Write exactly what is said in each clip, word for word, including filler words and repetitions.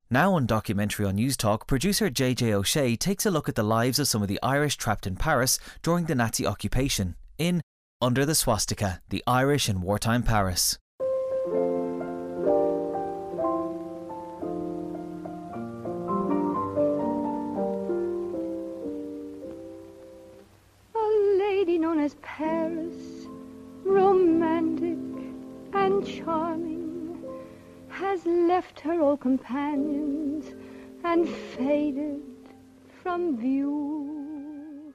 Now on Documentary on News Talk, producer J J O'Shea takes a look at the lives of some of the Irish trapped in Paris during the Nazi occupation in Under the Swastika, the Irish in Wartime Paris. A lady known as Paris, romantic and charming, has left her old companions and faded from view.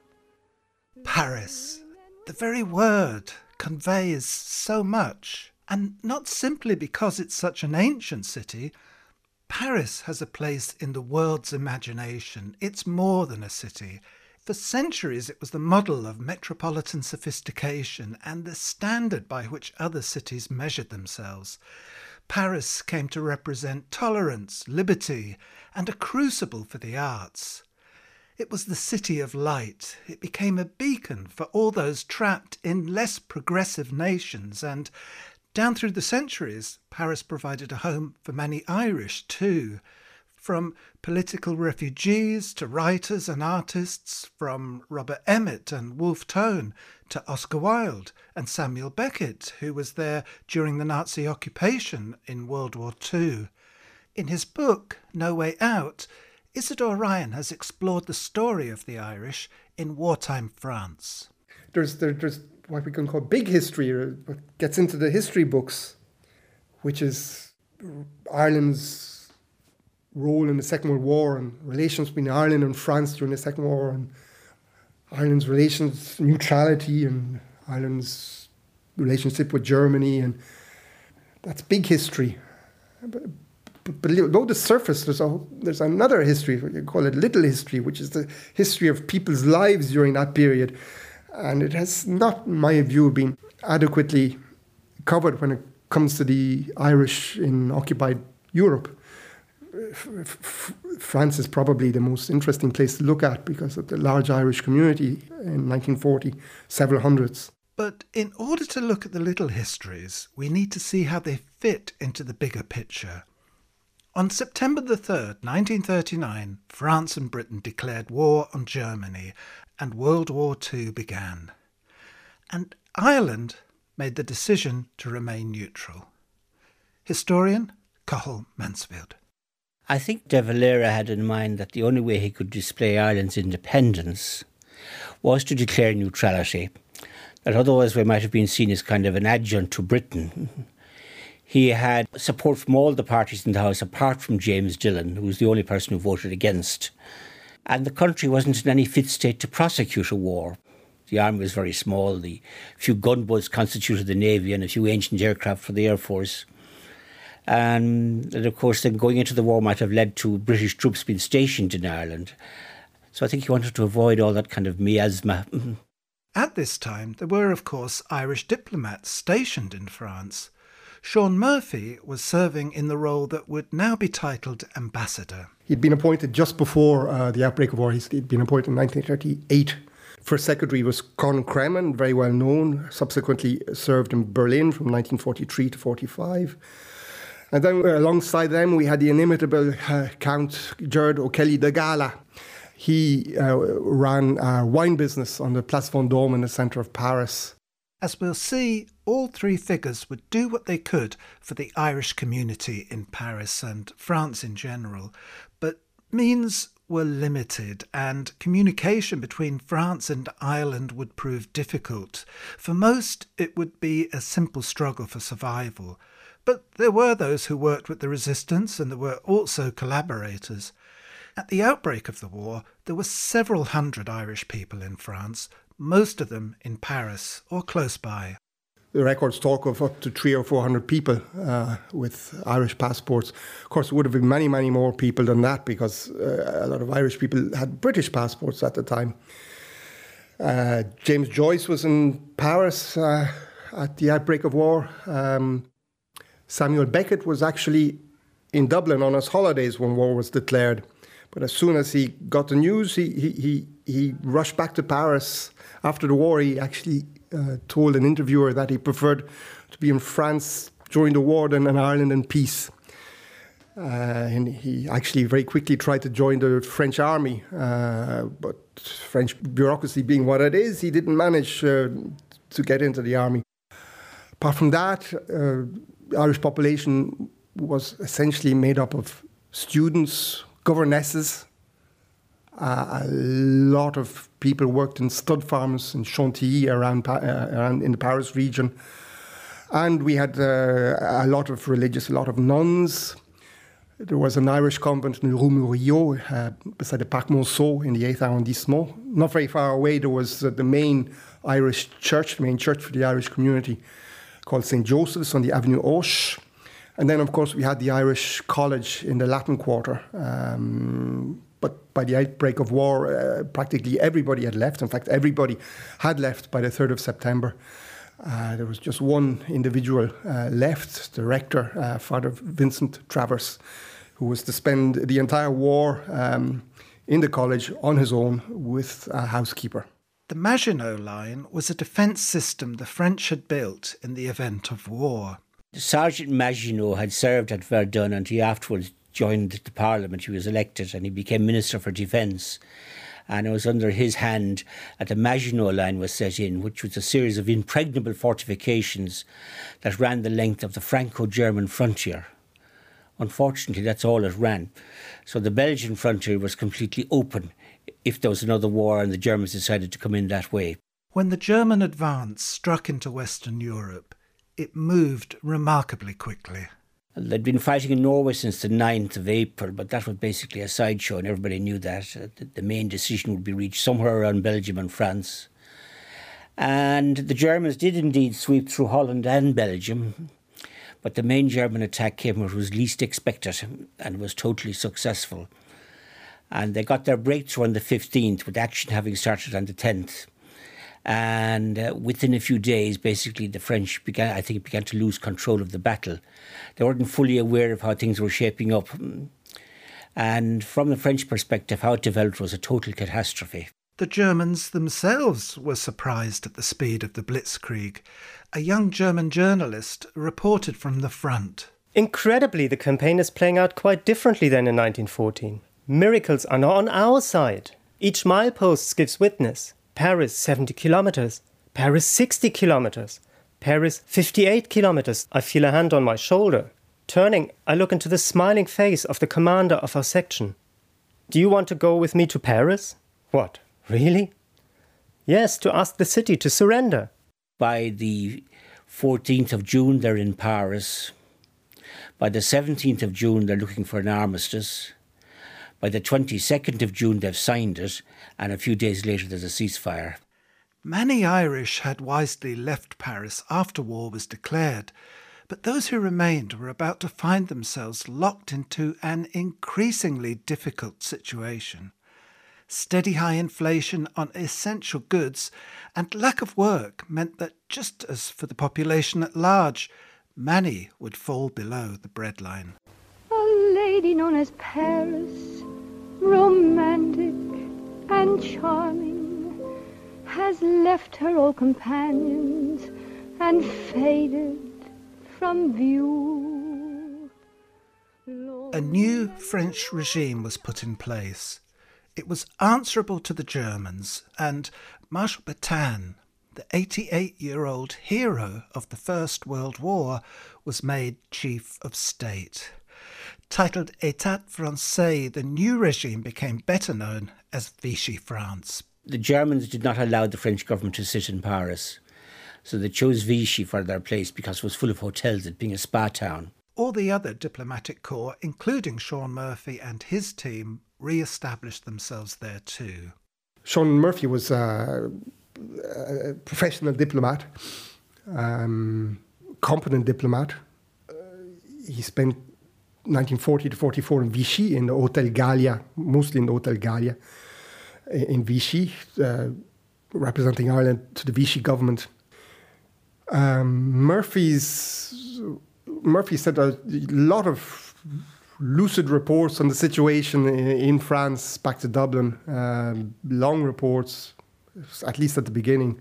Paris. The very word conveys so much, and not simply because it's such an ancient city. Paris has a place in the world's imagination. It's more than a city. For centuries it was the model of metropolitan sophistication and the standard by which other cities measured themselves. Paris came to represent tolerance, liberty, and a crucible for the arts. It was the city of light. It became a beacon for all those trapped in less progressive nations, and down through the centuries, Paris provided a home for many Irish too. From political refugees to writers and artists, from Robert Emmet and Wolfe Tone to Oscar Wilde and Samuel Beckett, who was there during the Nazi occupation in World War Two. In his book, No Way Out, Isidore Ryan has explored the story of the Irish in wartime France. There's, there, there's what we can call big history, or what gets into the history books, which is Ireland's role in the Second World War and relations between Ireland and France during the Second World War, and Ireland's relations, neutrality, and Ireland's relationship with Germany, and that's big history. But, but below the surface, there's a there's another history, what you call it little history, which is the history of people's lives during that period, and it has not, in my view, been adequately covered when it comes to the Irish in occupied Europe. France is probably the most interesting place to look at because of the large Irish community in nineteen forty, several hundreds. But in order to look at the little histories, we need to see how they fit into the bigger picture. On September the third, nineteen thirty-nine, France and Britain declared war on Germany, and World War Two began. And Ireland made the decision to remain neutral. Historian Cathal Mansfield. I think De Valera had in mind that the only way he could display Ireland's independence was to declare neutrality, that otherwise we might have been seen as kind of an adjunct to Britain. He had support from all the parties in the House, apart from James Dillon, who was the only person who voted against. And the country wasn't in any fit state to prosecute a war. The army was very small, the few gunboats constituted the navy, and a few ancient aircraft for the Air Force. And, and of course, then going into the war might have led to British troops being stationed in Ireland. So I think he wanted to avoid all that kind of miasma. At this time, there were, of course, Irish diplomats stationed in France. Sean Murphy was serving in the role that would now be titled ambassador. He'd been appointed just before uh, the outbreak of war. He'd been appointed in nineteen thirty-eight. First secretary was Conn Cremen, very well known, subsequently served in Berlin from nineteen forty-three to forty-five. And then uh, alongside them, we had the inimitable uh, Count Gerard O'Kelly de Gala. He uh, ran a wine business on the Place Vendôme in the centre of Paris. As we'll see, all three figures would do what they could for the Irish community in Paris and France in general, but means were limited and communication between France and Ireland would prove difficult. For most, it would be a simple struggle for survival. But there were those who worked with the resistance, and there were also collaborators. At the outbreak of the war, there were several hundred Irish people in France, most of them in Paris or close by. The records talk of up to three or four hundred people uh, with Irish passports. Of course, it would have been many, many more people than that because uh, a lot of Irish people had British passports at the time. Uh, James Joyce was in Paris uh, at the outbreak of war. Um, Samuel Beckett was actually in Dublin on his holidays when war was declared. But as soon as he got the news, he he he, he rushed back to Paris. After the war, he actually uh, told an interviewer that he preferred to be in France during the war than in Ireland in peace. Uh, and he actually very quickly tried to join the French army, uh, but French bureaucracy being what it is, he didn't manage uh, to get into the army. Apart from that, uh, the Irish population was essentially made up of students, governesses. Uh, a lot of people worked in stud farms in Chantilly around, uh, around in the Paris region. And we had uh, a lot of religious, a lot of nuns. There was an Irish convent in Rue Murillo, uh, beside the Parc Monceau in the eighth arrondissement. Not very far away, there was uh, the main Irish church, the main church for the Irish community, called Saint Joseph's on the Avenue Hoche. And then, of course, we had the Irish College in the Latin Quarter. Um, but by the outbreak of war, uh, practically everybody had left. In fact, everybody had left by the third of September. Uh, there was just one individual uh, left, the rector, uh, Father Vincent Travers, who was to spend the entire war um, in the college on his own with a housekeeper. The Maginot Line was a defence system the French had built in the event of war. Sergeant Maginot had served at Verdun and he afterwards joined the Parliament. He was elected and he became Minister for Defence. And it was under his hand that the Maginot Line was set in, which was a series of impregnable fortifications that ran the length of the Franco-German frontier. Unfortunately, that's all it ran. So the Belgian frontier was completely open if there was another war and the Germans decided to come in that way. When the German advance struck into Western Europe, it moved remarkably quickly. They'd been fighting in Norway since the ninth of April, but that was basically a sideshow and everybody knew that. The main decision would be reached somewhere around Belgium and France. And the Germans did indeed sweep through Holland and Belgium, but the main German attack came where it was least expected and was totally successful. And they got their breakthrough on the fifteenth, with action having started on the tenth. And uh, within a few days, basically, the French began, I think, began to lose control of the battle. They weren't fully aware of how things were shaping up. And from the French perspective, how it developed was a total catastrophe. The Germans themselves were surprised at the speed of the Blitzkrieg. A young German journalist reported from the front. Incredibly, the campaign is playing out quite differently than in nineteen fourteen. Miracles are now on our side. Each milepost gives witness. Paris, seventy kilometers. Paris, sixty kilometers. Paris, fifty-eight kilometers. I feel a hand on my shoulder. Turning, I look into the smiling face of the commander of our section. Do you want to go with me to Paris? What, really? Yes, to ask the city to surrender. By the fourteenth of June, they're in Paris. By the seventeenth of June, they're looking for an armistice. By the twenty-second of June, they've signed it, and a few days later, there's a ceasefire. Many Irish had wisely left Paris after war was declared, but those who remained were about to find themselves locked into an increasingly difficult situation. Steady high inflation on essential goods and lack of work meant that, just as for the population at large, many would fall below the breadline. A lady known as Paris, romantic and charming, has left her old companions and faded from view. A new French regime was put in place. It was answerable to the Germans, and Marshal Pétain, the eighty-eight-year-old hero of the First World War, was made Chief of State. Titled État Français, the new regime became better known as Vichy France. The Germans did not allow the French government to sit in Paris, so they chose Vichy for their place because it was full of hotels, it being a spa town. All the other diplomatic corps, including Sean Murphy and his team, re-established themselves there too. Sean Murphy was a, a professional diplomat, um, competent diplomat. Uh, he spent nineteen forty to forty-four in Vichy, in the Hotel Gallia, mostly in the Hotel Gallia, in Vichy, uh, representing Ireland to the Vichy government. Um, Murphy's Murphy said a lot of lucid reports on the situation in France back to Dublin, um, long reports, at least at the beginning.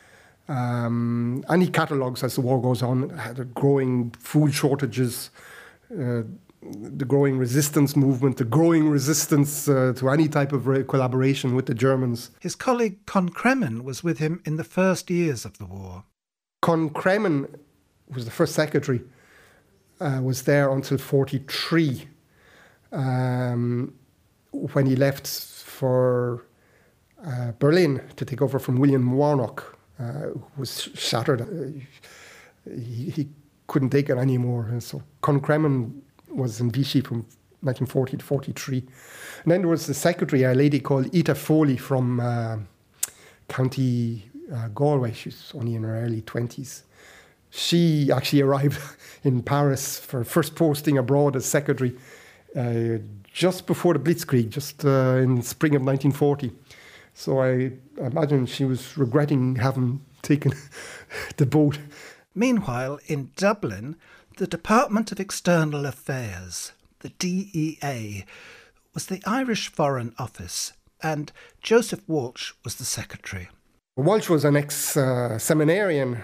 Um, and he catalogues as the war goes on, had growing food shortages, uh, the growing resistance movement, the growing resistance uh, to any type of re- collaboration with the Germans. His colleague Con Cremen was with him in the first years of the war. Con Cremen was the first secretary, uh, was there until forty-three, um, when he left for uh, Berlin to take over from William Warnock, uh, who was shattered. Uh, he, he couldn't take it anymore. And so Con Cremen was in Vichy from nineteen forty to forty-three. And then there was the secretary, a lady called Ita Foley from uh, County uh, Galway. She's only in her early twenties. She actually arrived in Paris for first posting abroad as secretary uh, just before the Blitzkrieg, just uh, in spring of nineteen forty. So I imagine she was regretting having taken the boat. Meanwhile, in Dublin, the Department of External Affairs, the D E A, was the Irish Foreign Office, and Joseph Walsh was the secretary. Walsh was an ex-seminarian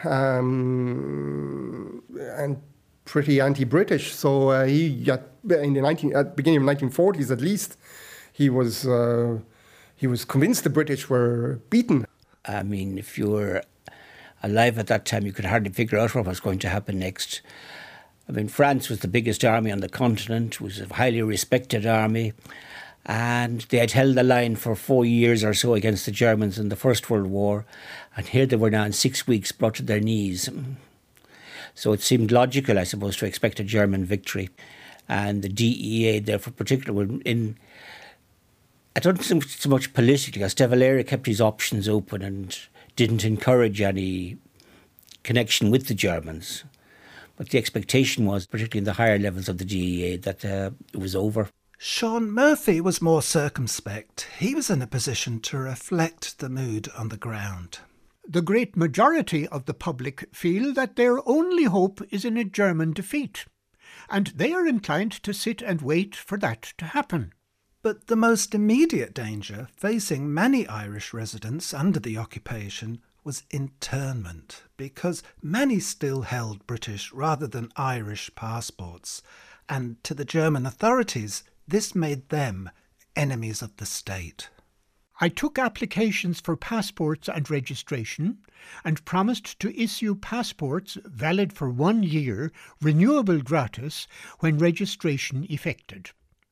um, and pretty anti-British, so uh, he, at, in the nineteen, at the beginning of the nineteen forties at least, he was, uh, he was convinced the British were beaten. I mean, if you were alive at that time, you could hardly figure out what was going to happen next. I mean, France was the biggest army on the continent, was a highly respected army, and they had held the line for four years or so against the Germans in the First World War, and here they were now in six weeks brought to their knees. So it seemed logical, I suppose, to expect a German victory. And the D E A, therefore, particularly were in, I don't think so much politically, because De Valera kept his options open and didn't encourage any connection with the Germans. But the expectation was, particularly in the higher levels of the D E A, that uh, it was over. Sean Murphy was more circumspect. He was in a position to reflect the mood on the ground. The great majority of the public feel that their only hope is in a German defeat, and they are inclined to sit and wait for that to happen. But the most immediate danger facing many Irish residents under the occupation was internment, because many still held British rather than Irish passports, and to the German authorities this made them enemies of the state. I took applications for passports and registration and promised to issue passports valid for one year, renewable gratis, when registration effected.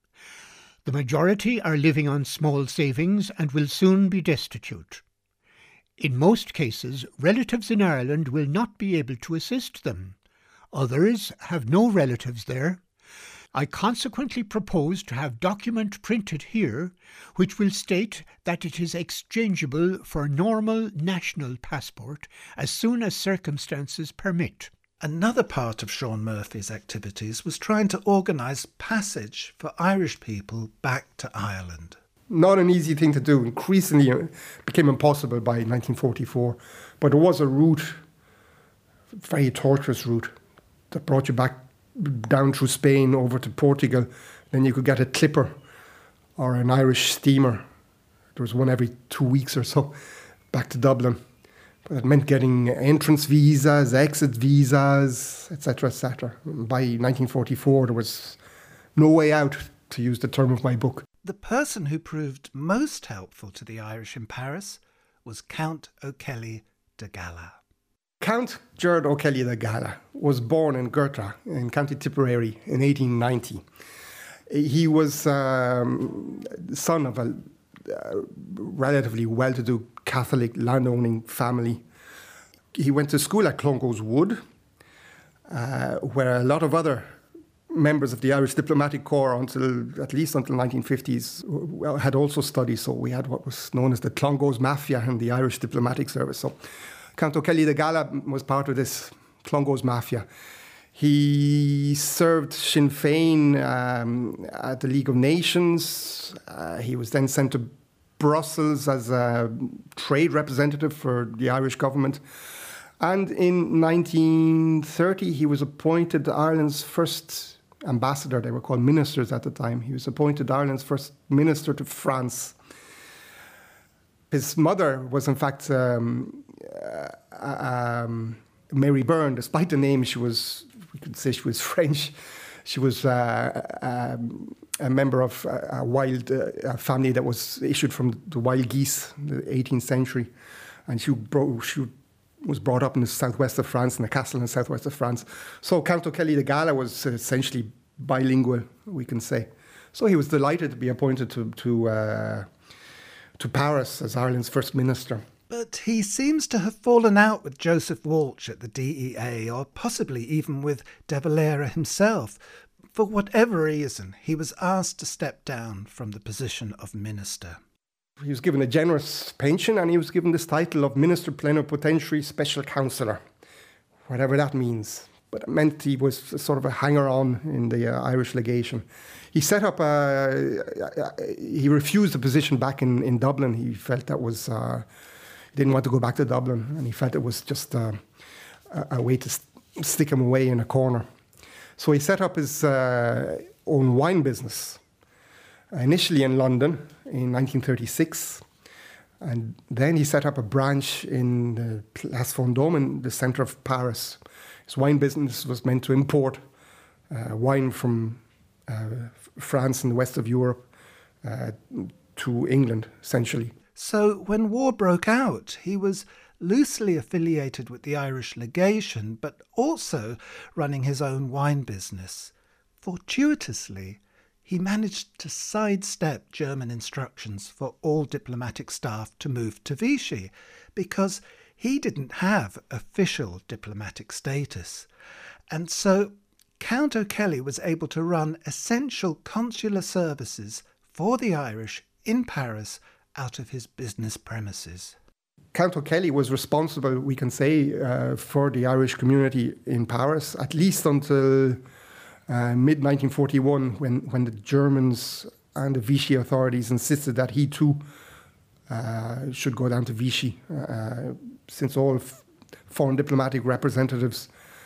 The majority are living on small savings and will soon be destitute. In most cases, relatives in Ireland will not be able to assist them. Others have no relatives there. I consequently propose to have document printed here which will state that it is exchangeable for normal national passport as soon as circumstances permit. Another part of Sean Murphy's activities was trying to organise passage for Irish people back to Ireland. Not an easy thing to do. Increasingly it became impossible by nineteen forty-four. But there was a route, a very tortuous route, that brought you back down through Spain over to Portugal. Then you could get a clipper or an Irish steamer. There was one every two weeks or so back to Dublin. But it meant getting entrance visas, exit visas, et cetera, et cetera. By nineteen forty-four, there was no way out, to use the term of my book. The person who proved most helpful to the Irish in Paris was Count O'Kelly de Gala. Count Gerard O'Kelly de Gala was born in Gerta in County Tipperary in eighteen ninety. He was um, the son of a uh, relatively well-to-do Catholic landowning family. He went to school at Clongowes Wood, uh, where a lot of other members of the Irish Diplomatic Corps, until at least until nineteen fifties, had also studied. So we had what was known as the Clongowes Mafia and the Irish Diplomatic Service. So Count O'Kelly de Gala was part of this Clongowes Mafia. He served Sinn Féin um, at the League of Nations. Uh, he was then sent to Brussels as a trade representative for the Irish government. And in nineteen thirty, he was appointed Ireland's first ambassador. They were called ministers at the time. He was appointed Ireland's first minister to France. His mother was, in fact, um, uh, um, Mary Byrne. Despite the name, she was, we could say she was French. She was uh, um, a member of a, a wild uh, a family that was issued from the wild geese in the eighteenth century. And she, bro- she was brought up in the southwest of France, in a castle in the southwest of France. So Count O'Kelly de Gala was essentially bilingual, we can say. So he was delighted to be appointed to to, uh, to Paris as Ireland's first minister. But he seems to have fallen out with Joseph Walsh at the D E A, or possibly even with De Valera himself. For whatever reason, he was asked to step down from the position of minister. He was given a generous pension, and he was given this title of Minister Plenipotentiary Special Counsellor, whatever that means. But it meant he was sort of a hanger-on in the uh, Irish legation. He set up a... He refused a position back in, in Dublin. He felt that was... Uh, he didn't want to go back to Dublin, and he felt it was just uh, a, a way to st- stick him away in a corner. So he set up his uh, own wine business, initially in London in nineteen thirty-six. And then he set up a branch in the Place Vendôme in the centre of Paris. His wine business was meant to import uh, wine from uh, France and the west of Europe uh, to England, essentially. So when war broke out, he was loosely affiliated with the Irish legation, but also running his own wine business. Fortuitously, he managed to sidestep German instructions for all diplomatic staff to move to Vichy, because he didn't have official diplomatic status. And so Count O'Kelly was able to run essential consular services for the Irish in Paris out of his business premises. Count O'Kelly was responsible, we can say, uh, for the Irish community in Paris, at least until uh, mid nineteen forty-one, when, when the Germans and the Vichy authorities insisted that he too uh, should go down to Vichy, uh, since all f- foreign diplomatic representatives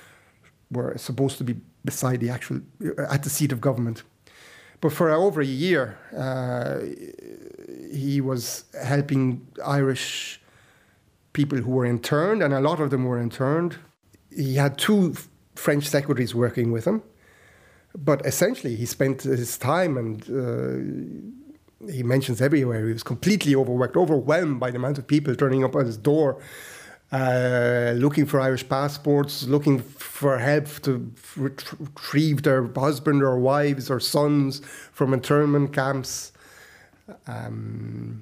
were supposed to be beside the actual, at the seat of government. But for over a year, uh, he was helping Irish people who were interned, and a lot of them were interned. He had two French secretaries working with him, but essentially he spent his time, and uh, he mentions everywhere, he was completely overworked, overwhelmed by the amount of people turning up at his door, uh, looking for Irish passports, looking for help to retrieve their husband or wives or sons from internment camps. Um,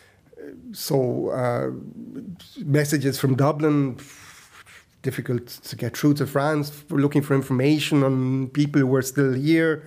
so uh, messages from Dublin, difficult to get through to France, we're looking for information on people who were still here.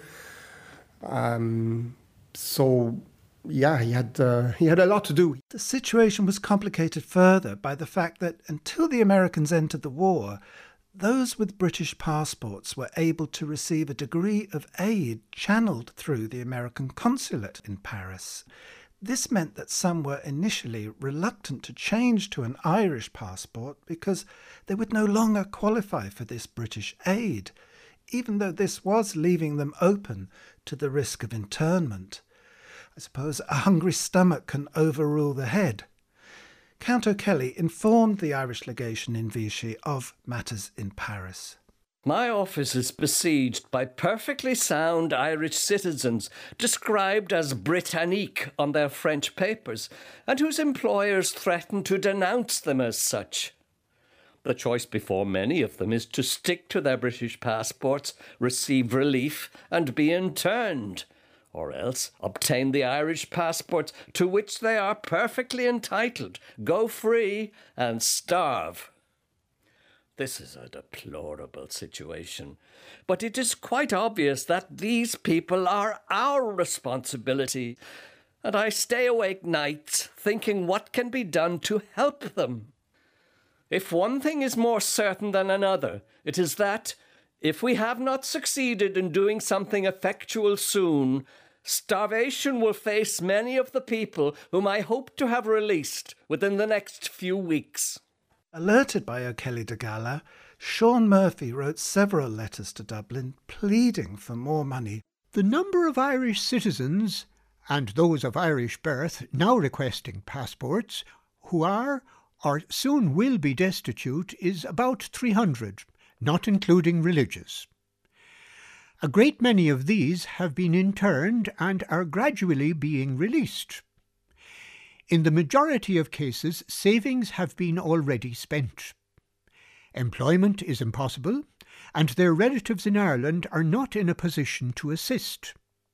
Um, so yeah, he had uh, he had a lot to do. The situation was complicated further by the fact that until the Americans entered the war, those with British passports were able to receive a degree of aid channeled through the American consulate in Paris. This meant that some were initially reluctant to change to an Irish passport because they would no longer qualify for this British aid, even though this was leaving them open to the risk of internment. I suppose a hungry stomach can overrule the head. Count O'Kelly informed the Irish legation in Vichy of matters in Paris. My office is besieged by perfectly sound Irish citizens, described as Britannique on their French papers, and whose employers threaten to denounce them as such. The choice before many of them is to stick to their British passports, receive relief, and be interned, or else obtain the Irish passports to which they are perfectly entitled, go free, and starve. This is a deplorable situation, but it is quite obvious that these people are our responsibility, and I stay awake nights thinking what can be done to help them. If one thing is more certain than another, it is that, if we have not succeeded in doing something effectual soon, starvation will face many of the people whom I hope to have released within the next few weeks. Alerted by O'Kelly de Gala, Sean Murphy wrote several letters to Dublin pleading for more money. The number of Irish citizens, and those of Irish birth now requesting passports, who are or soon will be destitute, is about three hundred, not including religious. A great many of these have been interned and are gradually being released. In the majority of cases, savings have been already spent. Employment is impossible, and their relatives in Ireland are not in a position to assist.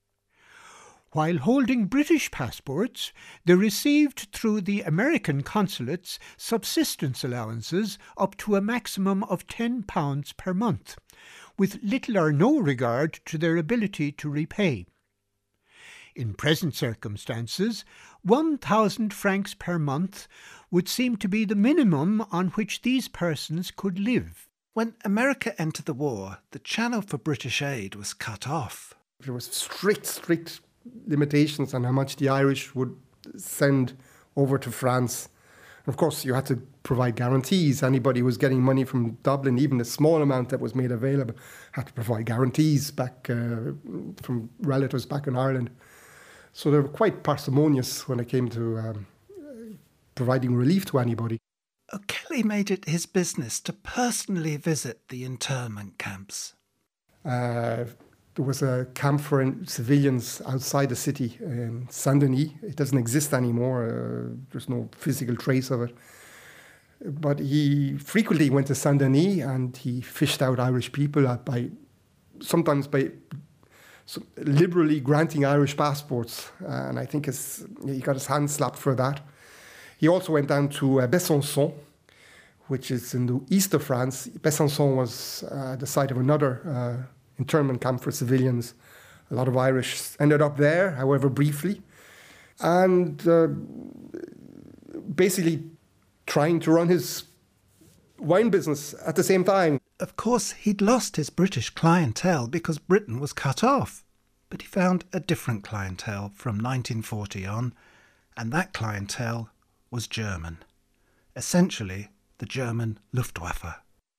While holding British passports, they received through the American consulates subsistence allowances up to a maximum of ten pounds per month, with little or no regard to their ability to repay. In present circumstances, one thousand francs per month would seem to be the minimum on which these persons could live. When America entered the war, the channel for British aid was cut off. There was strict, strict limitations on how much the Irish would send over to France. And of course, you had to provide guarantees. Anybody who was getting money from Dublin, even a small amount that was made available, had to provide guarantees back uh, from relatives back in Ireland. So they were quite parsimonious when it came to um, providing relief to anybody. O'Kelly made it his business to personally visit the internment camps. Uh, there was a camp for civilians outside the city in Saint-Denis. It doesn't exist anymore. Uh, there's no physical trace of it. But he frequently went to Saint-Denis and he fished out Irish people by, sometimes by liberally granting Irish passports. And I think his, he got his hand slapped for that. He also went down to uh, Besançon, which is in the east of France. Besançon was uh, the site of another uh, internment camp for civilians. A lot of Irish ended up there, however briefly, and uh, basically trying to run his wine business at the same time. Of course, he'd lost his British clientele because Britain was cut off, but he found a different clientele from nineteen forty on, and that clientele was German. Essentially, the German Luftwaffe.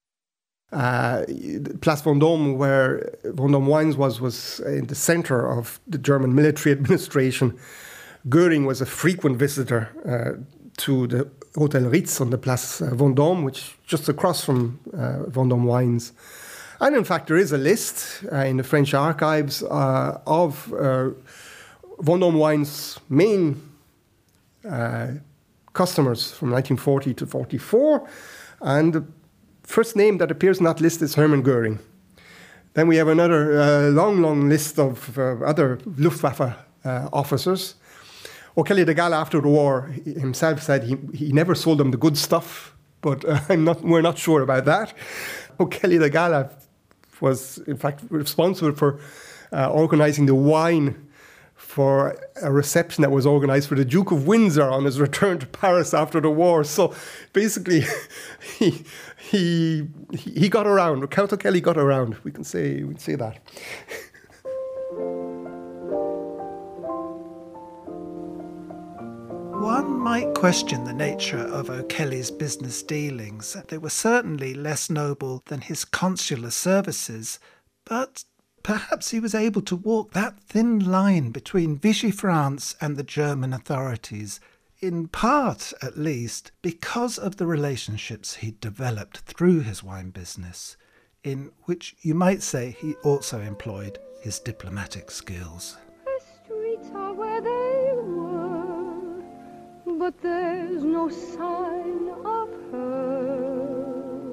Uh, Place Vendôme, where Vendôme Wines was, was in the centre of the German military administration. Göring was a frequent visitor uh, to the Hotel Ritz on the Place Vendôme, which is just across from uh, Vendôme Wines. And in fact, there is a list uh, in the French archives uh, of uh, Vendôme Wines' main uh, customers from nineteen forty to forty-four, and the first name that appears in that list is Hermann Göring. Then we have another uh, long, long list of uh, other Luftwaffe uh, officers. O'Kelly de Galle, after the war, himself said he, he never sold them the good stuff, but uh, I'm not, we're not sure about that. O'Kelly de Galle was, in fact, responsible for uh, organising the wine for a reception that was organised for the Duke of Windsor on his return to Paris after the war. So basically, he he he got around. Count O'Kelly got around. We can say we can say that. One might question the nature of O'Kelly's business dealings. They were certainly less noble than his consular services, but perhaps he was able to walk that thin line between Vichy France and the German authorities, in part at least, because of the relationships he'd developed through his wine business, in which you might say he also employed his diplomatic skills. The streets are where they were, but there's no sign of her.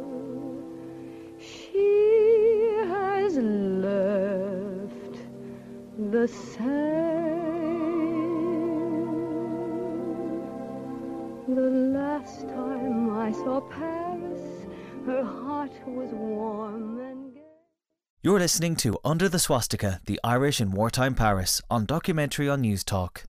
She has left the same. The last time I saw Paris, her heart was warm and gay. You're listening to Under the Swastika, the Irish in Wartime Paris, on Documentary on News Talk.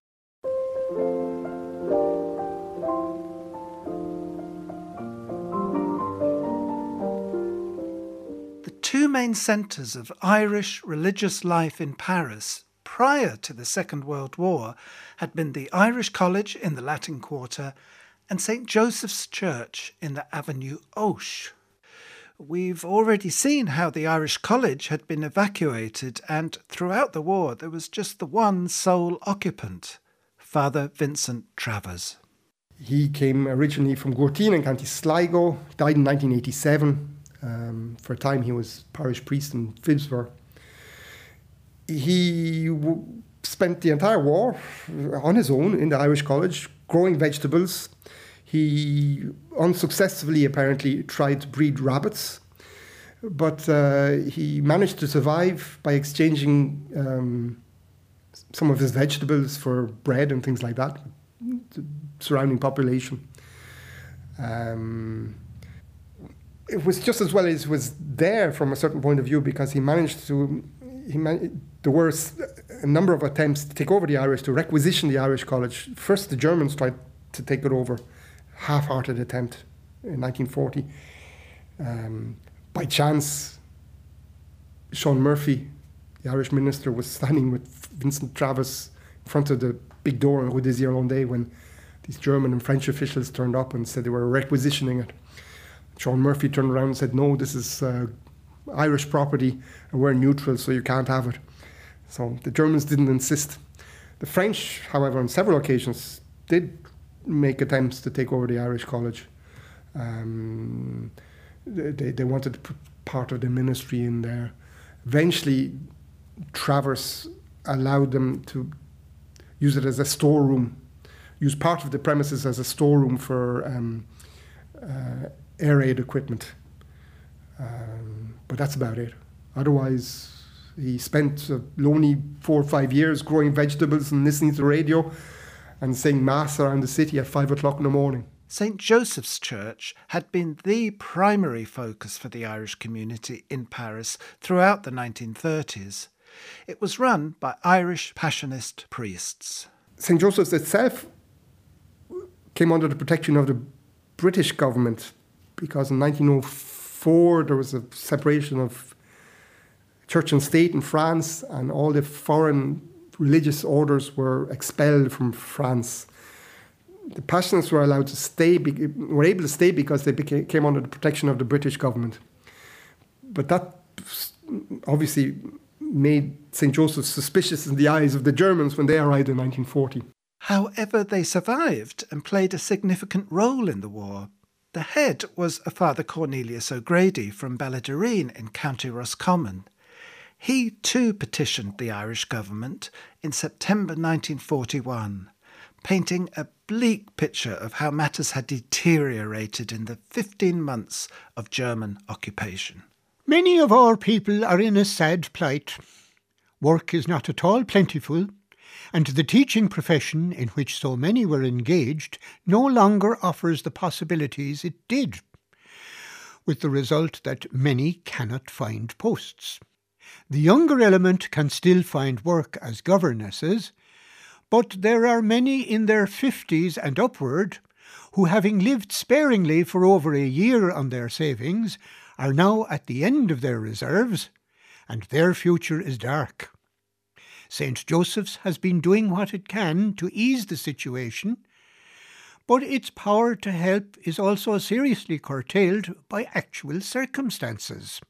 The two main centres of Irish religious life in Paris prior to the Second World War had been the Irish College in the Latin Quarter and Saint Joseph's Church in the Avenue Hoche. We've already seen how the Irish College had been evacuated, and throughout the war there was just the one sole occupant, Father Vincent Travers. He came originally from Gortyn in County Sligo, died in nineteen eighty-seven. Um, for a time he was parish priest in Phibsborough. he w- spent the entire war on his own in the Irish College, growing vegetables. He unsuccessfully, apparently, tried to breed rabbits, but uh, he managed to survive by exchanging um, some of his vegetables for bread and things like that, the surrounding population. Um, it was just as well as was there from a certain point of view, because he managed to, he man- there were a number of attempts to take over the Irish, to requisition the Irish College. First, the Germans tried to take it over, half-hearted attempt in nineteen forty. Um, by chance, Sean Murphy, the Irish minister, was standing with Vincent Travis in front of the big door in Rue des Irlandais when these German and French officials turned up and said they were requisitioning it. Sean Murphy turned around and said, no, this is uh, Irish property and we're neutral, so you can't have it. So the Germans didn't insist. The French, however, on several occasions did make attempts to take over the Irish College. Um, they, they wanted to put part of the ministry in there. Eventually, Travers allowed them to use it as a storeroom, use part of the premises as a storeroom for um, uh, air aid equipment. Um, but that's about it. Otherwise, he spent a lonely four or five years growing vegetables and listening to the radio and saying mass around the city at five o'clock in the morning. Saint Joseph's Church had been the primary focus for the Irish community in Paris throughout the nineteen thirties. It was run by Irish Passionist priests. Saint Joseph's itself came under the protection of the British government, because in nineteen oh four there was a separation of church and state in France, and all the foreign religious orders were expelled from France. The Passionists were allowed to stay, were able to stay because they became, came under the protection of the British government. But that obviously made Saint Joseph's suspicious in the eyes of the Germans when they arrived in nineteen forty. However, they survived and played a significant role in the war. The head was a Father Cornelius O'Grady from Balladureen in County Roscommon. He too petitioned the Irish government in September nineteen forty-one, painting a bleak picture of how matters had deteriorated in the fifteen months of German occupation. Many of our people are in a sad plight. Work is not at all plentiful, and the teaching profession in which so many were engaged no longer offers the possibilities it did, with the result that many cannot find posts. The younger element can still find work as governesses, but there are many in their fifties and upward who, having lived sparingly for over a year on their savings, are now at the end of their reserves, and their future is dark. Saint Joseph's has been doing what it can to ease the situation, but its power to help is also seriously curtailed by actual circumstances.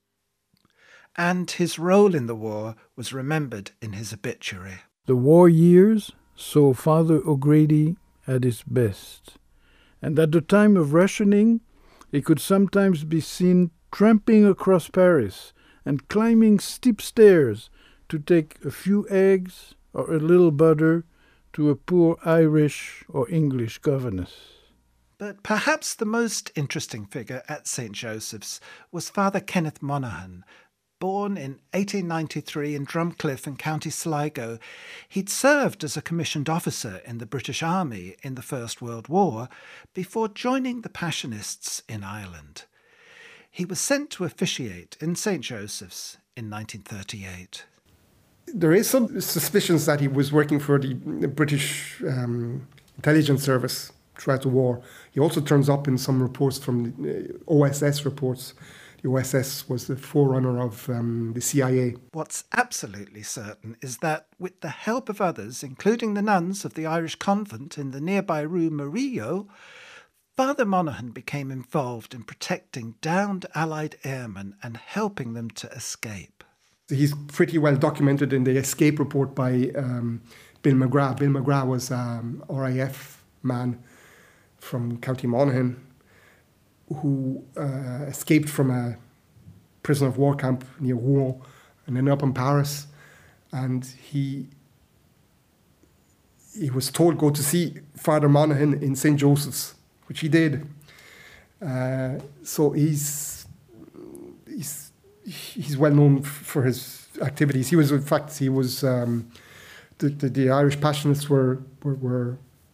And his role in the war was remembered in his obituary. The war years saw Father O'Grady at his best, and at the time of rationing, he could sometimes be seen tramping across Paris and climbing steep stairs to take a few eggs or a little butter to a poor Irish or English governess. But perhaps the most interesting figure at Saint Joseph's was Father Kenneth Monaghan. Born in eighteen ninety-three in Drumcliff in County Sligo, he'd served as a commissioned officer in the British Army in the First World War before joining the Passionists in Ireland. He was sent to officiate in Saint Joseph's in nineteen thirty-eight. There is some suspicions that he was working for the British um, intelligence service throughout the war. He also turns up in some reports from the O S S reports. The O S S was the forerunner of um, the C I A. What's absolutely certain is that, with the help of others, including the nuns of the Irish convent in the nearby Rue Murillo, Father Monaghan became involved in protecting downed Allied airmen and helping them to escape. He's pretty well documented in the escape report by um, Bill McGrath. Bill McGrath was an R A F man from County Monaghan who uh, escaped from a prisoner of war camp near Rouen and ended up in Paris and he he was told go to see Father Monaghan in Saint Joseph's, which he did. Uh, so he's he's he's well known for his activities. He was, in fact, he was um, the, the the Irish Passionists were, were were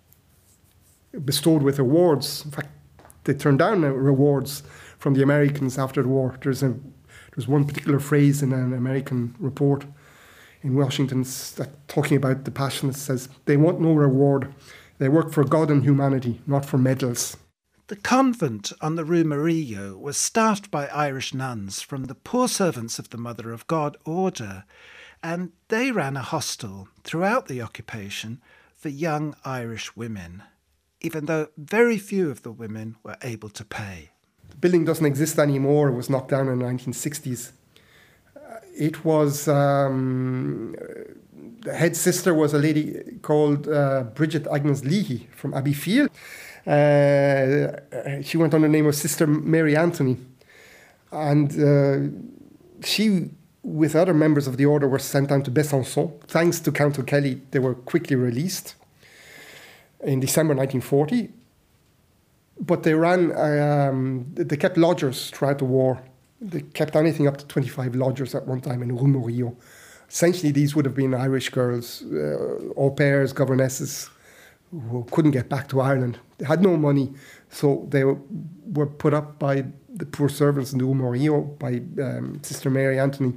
bestowed with awards. In fact, they turned down rewards from the Americans after the war. There's a there's one particular phrase in an American report in Washington that talking about the Passionists says they want no reward. They work for God and humanity, not for medals. The convent on the Rue Murillo was staffed by Irish nuns from the Poor Servants of the Mother of God order, and they ran a hostel throughout the occupation for young Irish women, even though very few of the women were able to pay. The building doesn't exist anymore. It was knocked down in the nineteen sixties. Uh, it was, um, the head sister was a lady called uh, Bridget Agnes Leahy from Abbeyfield. Uh, she went under the name of Sister Mary Anthony. And uh, she, with other members of the order, were sent down to Besançon. Thanks to Count O'Kelly, they were quickly released in December nineteen forty. But they ran, um, they kept lodgers throughout the war. They kept anything up to twenty-five lodgers at one time in Rue Murillo. Essentially, these would have been Irish girls, uh, au pairs, governesses, who couldn't get back to Ireland. They had no money, so they were put up by the poor servants in the Rue Murillo, by um, Sister Mary Anthony.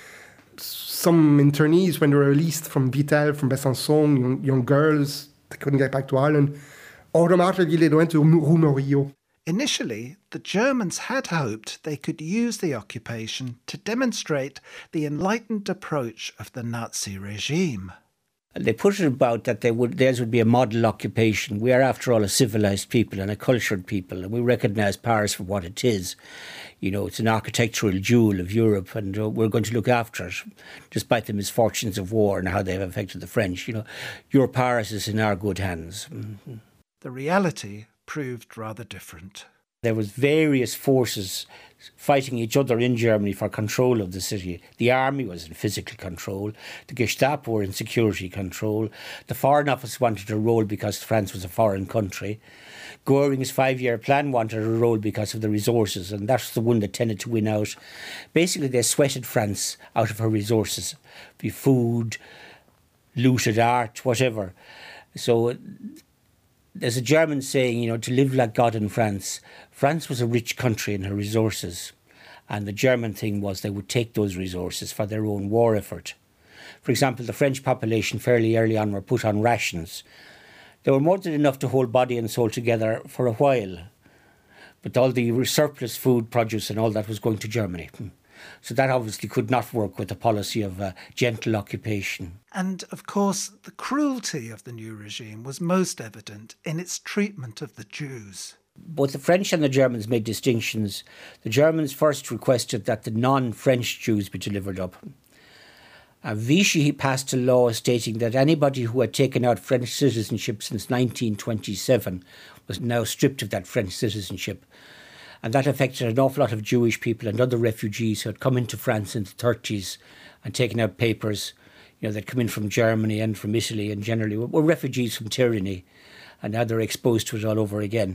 Some internees, when they were released from Vitel, from Besançon, young, young girls, they couldn't get back to Ireland, automatically they went to Rue Murillo. Initially, the Germans had hoped they could use the occupation to demonstrate the enlightened approach of the Nazi regime. They put it about that they would, theirs would be a model occupation. We are, after all, a civilised people and a cultured people, and we recognise Paris for what it is. You know, it's an architectural jewel of Europe, and uh, we're going to look after it, despite the misfortunes of war and how they've affected the French. You know, your Paris is in our good hands. Mm-hmm. The reality proved rather different. There was various forces fighting each other in Germany for control of the city. The army was in physical control. The Gestapo were in security control. The Foreign Office wanted a role because France was a foreign country. Göring's five-year plan wanted a role because of the resources, and that's the one that tended to win out. Basically, they sweated France out of her resources, be food, looted art, whatever. So there's a German saying, you know, to live like God in France. France was a rich country in her resources, and the German thing was they would take those resources for their own war effort. For example, the French population fairly early on were put on rations. They were more than enough to hold body and soul together for a while, but all the surplus food, produce and all that was going to Germany. So that obviously could not work with the policy of uh, gentle occupation. And, of course, the cruelty of the new regime was most evident in its treatment of the Jews. Both the French and the Germans made distinctions. The Germans first requested that the non-French Jews be delivered up. Uh, Vichy passed a law stating that anybody who had taken out French citizenship since nineteen twenty-seven was now stripped of that French citizenship. And that affected an awful lot of Jewish people and other refugees who had come into France in the thirties and taken out papers. You know, they'd come in from Germany and from Italy and generally were, were refugees from tyranny, and now they're exposed to it all over again.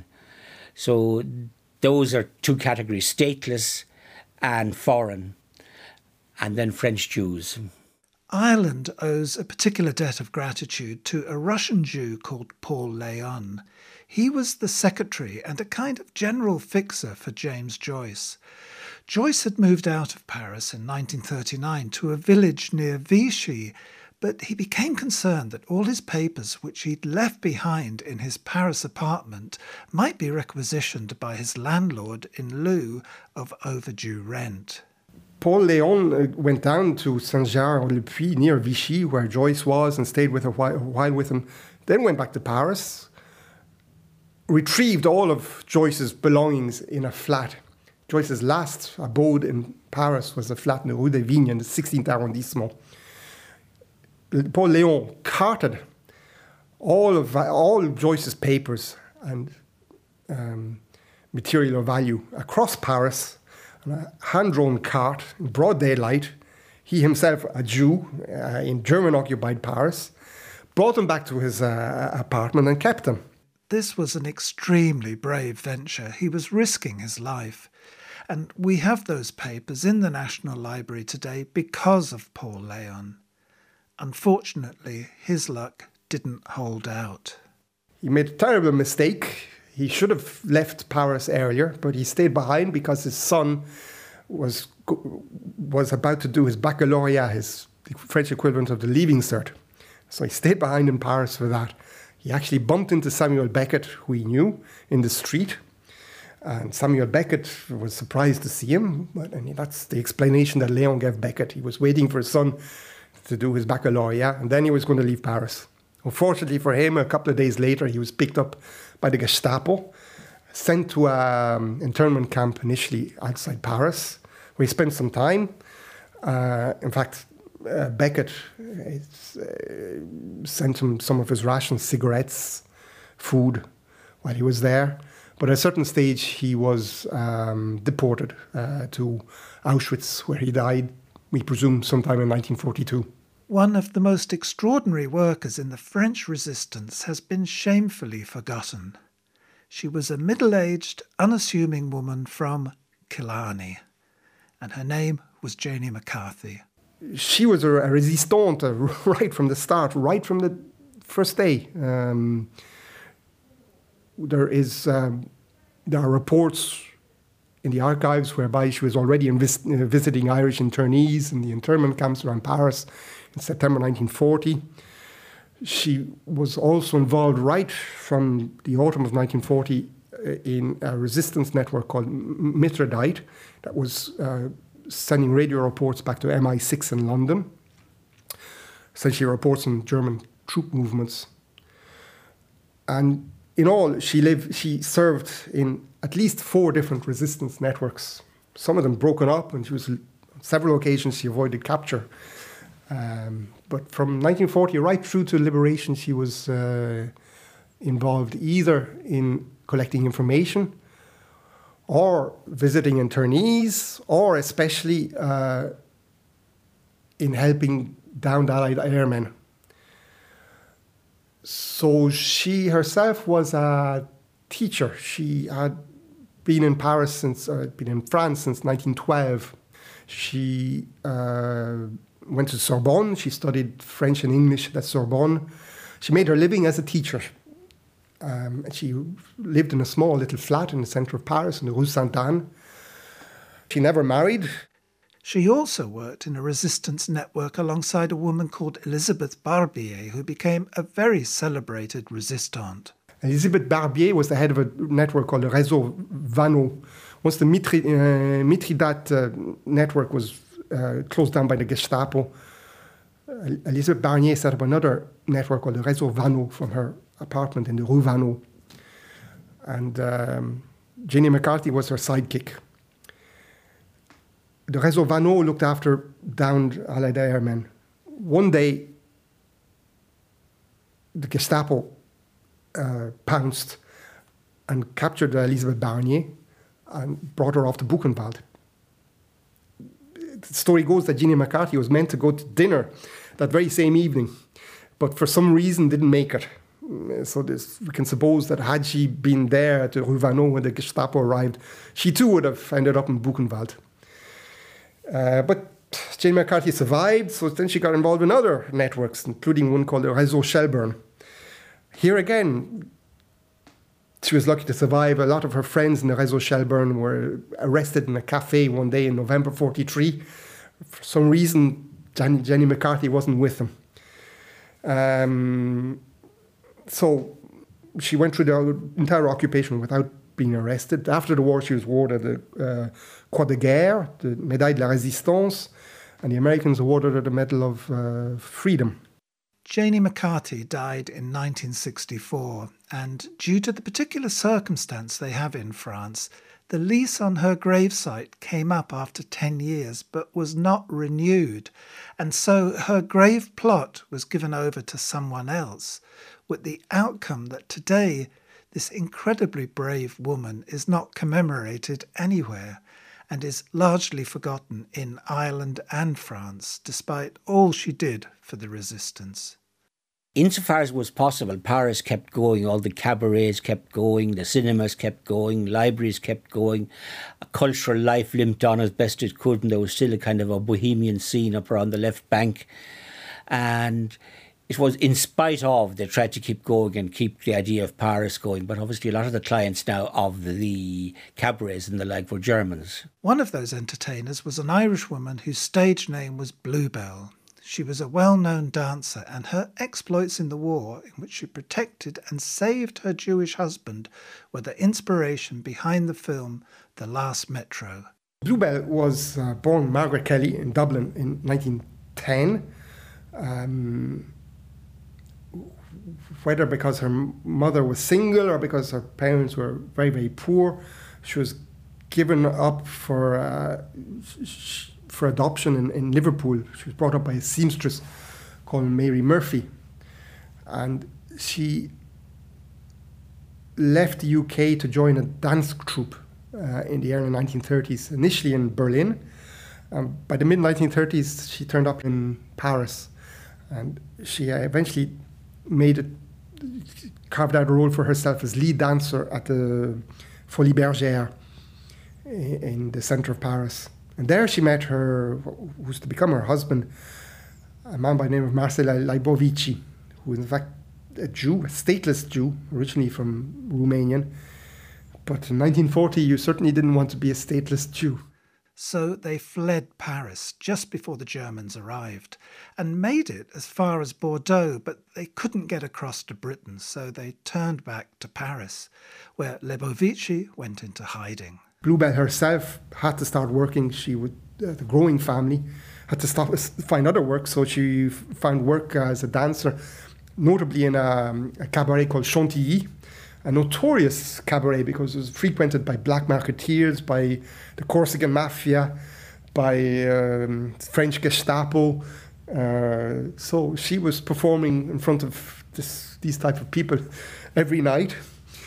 So those are two categories, stateless and foreign, and then French Jews. Ireland owes a particular debt of gratitude to a Russian Jew called Paul Léon. He was the secretary and a kind of general fixer for James Joyce. Joyce had moved out of Paris in nineteen thirty-nine to a village near Vichy, but he became concerned that all his papers, which he'd left behind in his Paris apartment, might be requisitioned by his landlord in lieu of overdue rent. Paul Léon went down to Saint-Jean-le-Puy near Vichy, where Joyce was, and stayed with a while, a while with him. Then went back to Paris, retrieved all of Joyce's belongings in a flat. Joyce's last abode in Paris was a flat in the Rue des Vignes in the sixteenth arrondissement. Paul Léon carted all of all of Joyce's papers and um, material of value across Paris on a hand-drawn cart in broad daylight. he himself a Jew uh, in German-occupied Paris, brought him back to his uh, apartment and kept him. This was an extremely brave venture. He was risking his life. And we have those papers in the National Library today because of Paul Léon. Unfortunately, his luck didn't hold out. He made a terrible mistake. He should have left Paris earlier, but he stayed behind because his son was was about to do his baccalaureate, his the French equivalent of the Leaving Cert. So he stayed behind in Paris for that. He actually bumped into Samuel Beckett, who he knew, in the street. And Samuel Beckett was surprised to see him. But I mean, that's the explanation that Léon gave Beckett. He was waiting for his son to do his baccalaureate, and then he was going to leave Paris. Unfortunately for him, a couple of days later, he was picked up by the Gestapo, sent to an internment camp initially outside Paris, where he spent some time. Uh, in fact, uh, Beckett uh, sent him some of his rations, cigarettes, food, while he was there. But at a certain stage, he was um, deported uh, to Auschwitz, where he died, we presume, sometime in nineteen forty-two. One of the most extraordinary workers in the French resistance has been shamefully forgotten. She was a middle-aged, unassuming woman from Killarney, and her name was Janie McCarthy. She was a, a resistante right from the start, right from the first day. Um, there is, um, there are reports in the archives whereby she was already invis- uh, visiting Irish internees in the internment camps around Paris in September nineteen forty. She was also involved right from the autumn of nineteen forty uh, in a resistance network called Mithridate that was uh, sending radio reports back to M I six in London, essentially reports on German troop movements. And in all, she lived, she served in at least four different resistance networks, some of them broken up, and she was on several occasions she avoided capture. Um, but from nineteen forty right through to liberation, she was uh, involved either in collecting information or visiting internees, or especially uh, in helping downed Allied airmen. So she herself was a teacher. She had been in Paris since, uh, been in France since nineteen twelve. She uh, went to Sorbonne. She studied French and English at Sorbonne. She made her living as a teacher. Um, and she lived in a small little flat in the centre of Paris, in the Rue Sainte-Anne. She never married. She also worked in a resistance network alongside a woman called Elisabeth Barbier, who became a very celebrated resistante. Elisabeth Barbier was the head of a network called the Réseau Vanneau. Once the Mitri, uh, Mithridate uh, network was uh, closed down by the Gestapo, uh, Elisabeth Barbier set up another network called the Réseau Vanneau from her apartment in the Rue Vanneau. And um, Janie McCarthy was her sidekick. The Réseau Vanneau looked after downed Allied airmen. One day, the Gestapo uh, pounced and captured Elisabeth Barnier and brought her off to Buchenwald. The story goes that Janie McCarthy was meant to go to dinner that very same evening, but for some reason didn't make it. So this, we can suppose that had she been there at the Rue Vanneau when the Gestapo arrived, she too would have ended up in Buchenwald. Uh, but Jane McCarthy survived, so then she got involved in other networks, including one called the Réseau Shelburne. Here again, she was lucky to survive. A lot of her friends in the Réseau Shelburne were arrested in a cafe one day in November forty-three. For some reason, Jenny, Jenny McCarthy wasn't with them. Um, so she went through the entire occupation without being arrested. After the war, she was awarded the uh, Croix de Guerre, the Médaille de la Résistance, and the Americans awarded her the Medal of uh, Freedom. Janie McCarthy died in nineteen sixty-four, and due to the particular circumstance they have in France, the lease on her gravesite came up after ten years but was not renewed, and so her grave plot was given over to someone else, with the outcome that today this incredibly brave woman is not commemorated anywhere, and is largely forgotten in Ireland and France, despite all she did for the resistance. Insofar as was possible, Paris kept going, all the cabarets kept going, the cinemas kept going, libraries kept going, cultural life limped on as best it could, and there was still a kind of a bohemian scene up around the left bank. And it was in spite of, they tried to keep going and keep the idea of Paris going, but obviously a lot of the clients now of the cabarets and the like were Germans. One of those entertainers was an Irish woman whose stage name was Bluebell. She was a well-known dancer, and her exploits in the war, in which she protected and saved her Jewish husband, were the inspiration behind the film The Last Metro. Bluebell was uh, born Margaret Kelly in Dublin in nineteen ten. Um, whether because her mother was single or because her parents were very, very poor, she was given up for uh, sh- for adoption in, in Liverpool. She was brought up by a seamstress called Mary Murphy. And she left the U K to join a dance troupe uh, in the early nineteen thirties, initially in Berlin. Um, by the mid nineteen thirties, she turned up in Paris. And she uh, eventually made it, carved out a role for herself as lead dancer at the Folies Bergères in, in the centre of Paris. And there she met her, who's to become her husband, a man by the name of Marcel Leibovici, who is in fact a Jew, a stateless Jew, originally from Romanian. But in nineteen forty, you certainly didn't want to be a stateless Jew. So they fled Paris just before the Germans arrived and made it as far as Bordeaux, but they couldn't get across to Britain, so they turned back to Paris, where Leibovici went into hiding. Bluebell herself had to start working. She would, uh, the growing family had to stop, find other work, so she found work as a dancer, notably in a, a cabaret called Chantilly, a notorious cabaret because it was frequented by black marketeers, by the Corsican mafia, by um, French Gestapo. Uh, so she was performing in front of this, these type of people every night.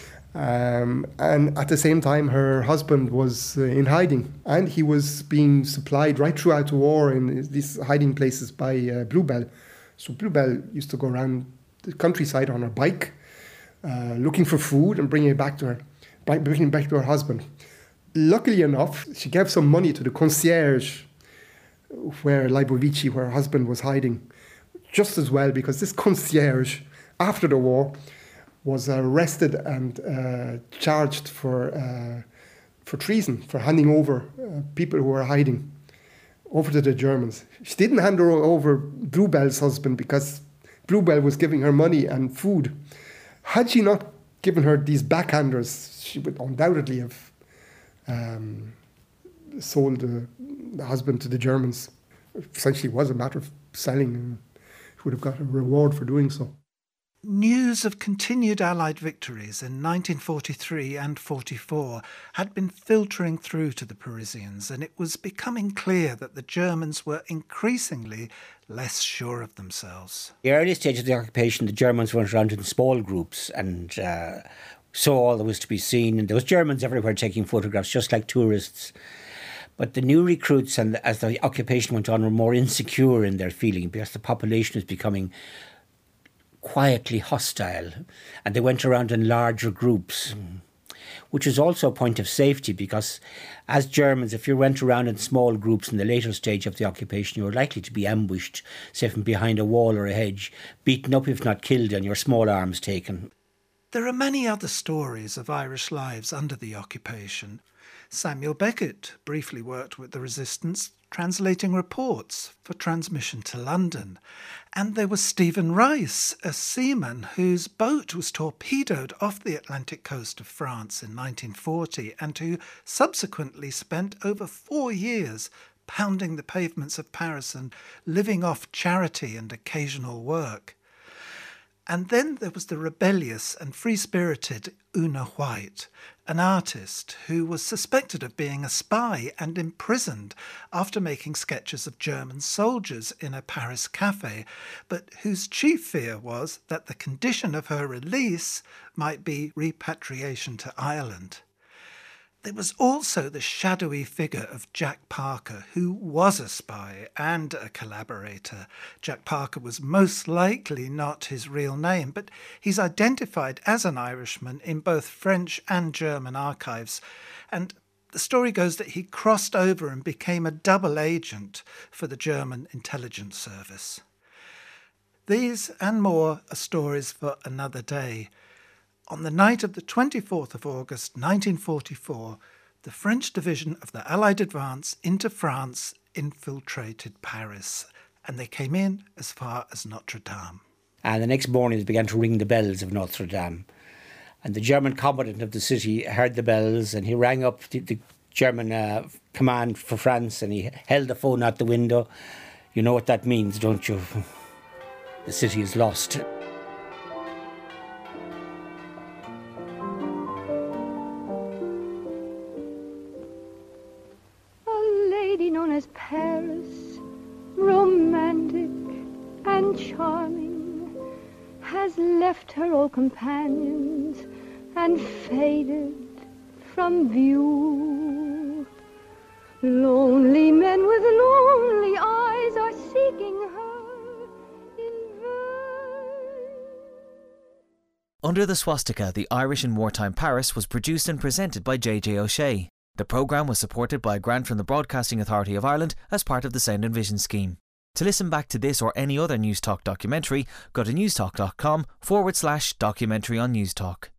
Um, and at the same time, her husband was uh, in hiding, and he was being supplied right throughout the war in these hiding places by uh, Bluebell. So Bluebell used to go around the countryside on her bike, uh, looking for food and bringing it back to her, bringing it back to her husband. Luckily enough, she gave some money to the concierge where Leibovici, where her husband was hiding, just as well, because this concierge, after the war, was arrested and uh, charged for uh, for treason, for handing over uh, people who were hiding over to the Germans. She didn't hand her over Bluebell's husband because Bluebell was giving her money and food. Had she not given her these backhanders, she would undoubtedly have um, sold the, the husband to the Germans. Essentially, it was a matter of selling, and she would have got a reward for doing so. News of continued Allied victories in nineteen forty-three and forty-four had been filtering through to the Parisians, and it was becoming clear that the Germans were increasingly less sure of themselves. The early stage of the occupation, the Germans went around in small groups and uh, saw all there was to be seen, and there was Germans everywhere taking photographs, just like tourists. But the new recruits, and as the occupation went on, were more insecure in their feeling because the population was becoming quietly hostile, and they went around in larger groups, which was also a point of safety because as Germans, if you went around in small groups in the later stage of the occupation, you were likely to be ambushed, say from behind a wall or a hedge, beaten up if not killed and your small arms taken. There are many other stories of Irish lives under the occupation. Samuel Beckett briefly worked with the resistance, translating reports for transmission to London. And there was Stephen Rice, a seaman whose boat was torpedoed off the Atlantic coast of France in nineteen forty and who subsequently spent over four years pounding the pavements of Paris and living off charity and occasional work. And then there was the rebellious and free-spirited Una White, an artist who was suspected of being a spy and imprisoned after making sketches of German soldiers in a Paris cafe, but whose chief fear was that the condition of her release might be repatriation to Ireland. There was also the shadowy figure of Jack Parker, who was a spy and a collaborator. Jack Parker was most likely not his real name, but he's identified as an Irishman in both French and German archives. And the story goes that he crossed over and became a double agent for the German intelligence service. These and more are stories for another day. On the night of the twenty-fourth of August nineteen forty-four, the French division of the Allied advance into France infiltrated Paris, and they came in as far as Notre Dame. And the next morning they began to ring the bells of Notre Dame. And the German commandant of the city heard the bells, and he rang up the, the German uh, command for France, and he held the phone out the window. You know what that means, don't you? The city is lost. Paris, romantic and charming, has left her old companions and faded from view. Lonely men with lonely eyes are seeking her in vain. Under the Swastika, The Irish in Wartime Paris was produced and presented by J J O'Shea. The programme was supported by a grant from the Broadcasting Authority of Ireland as part of the Sound and Vision scheme. To listen back to this or any other Newstalk documentary, go to newstalk.com forward slash documentary on Newstalk.